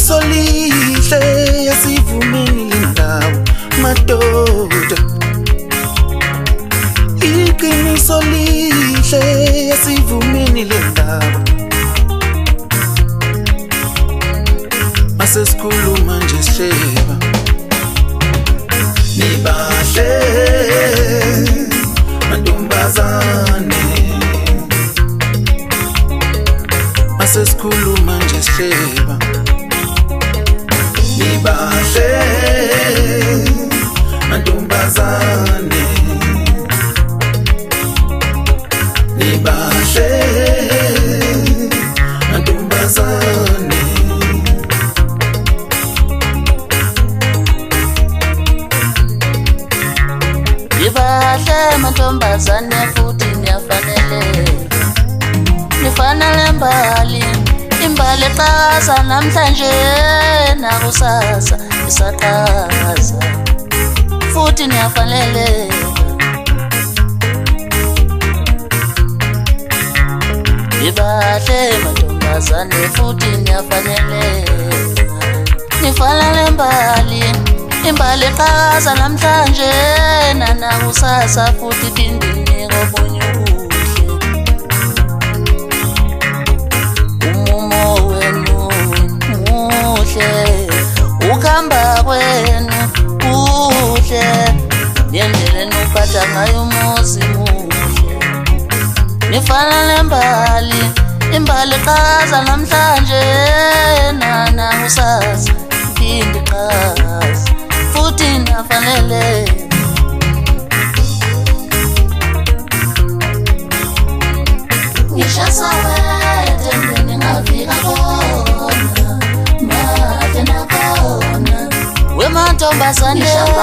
Iqiniso lihle yasivumile ndawo madoda. Iqiniso lihle yasivumile ndawo. Masesikhuluma nje sihleba nibahle mantombazane. Masesikhuluma nje sihleba nibahle mantombazane. Nibahle mantombazane. Nibahle mantombazane futhi niyafanele. Nifanele mbali, imbali eqhaza namhlanje nakusasa isaqhaza. Futhi niyafanele. Nibahle mantombazane futhi niyafanele. Nifanele mbali, imbali eqhaza namhlanje nakusasa futhi dindini ngobunye ubuhle. Umumo wenu muhle, ukuhamba kwenu kuhle, nendlela enuphatha ngayo umuzi muhle. Nifanele mbali, imbali eqhaza namhlanje nakusasa dindini qhaza futhi nafanele. Ngishasa wethe ndeni ngafika khona made nakhona wemantombazane.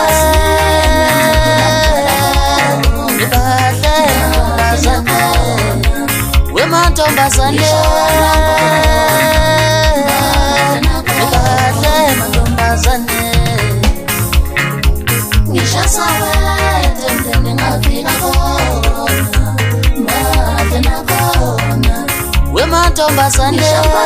Nibahle mantombazane, wemantombazane. Nibahle mantombazane. Ngishasa wethe ndeni ngafika khona made nakhona wemantombazane.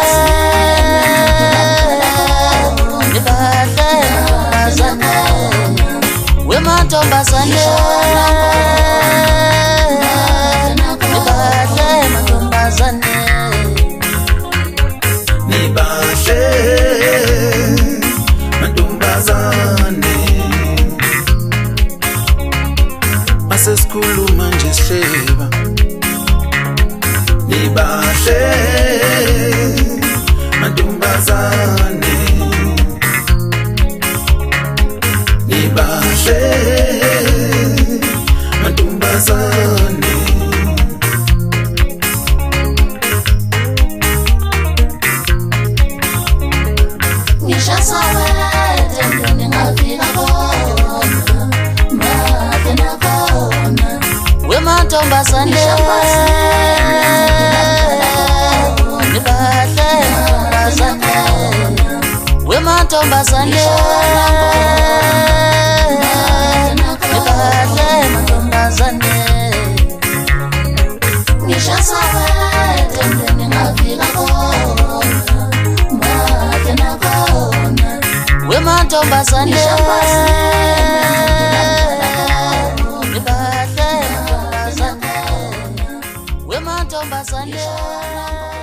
Nibahle mantombazane, wemantombazane. Nibahle mantombazane. Nibahle mantombazane. Masesikhuluma nje sihleba nibahle mantombazane. Nibahle mantombazane. Ngishasa wethe ndeni ngafika khona made nakhona wemantombazane. Nibahle mantombazane, wemantombazane. Nibahle mantombazane. Ngishasa wethe ndeni ngafika khona made nakhona wemantombazane. Nibahle mantombazane, wemantombazane.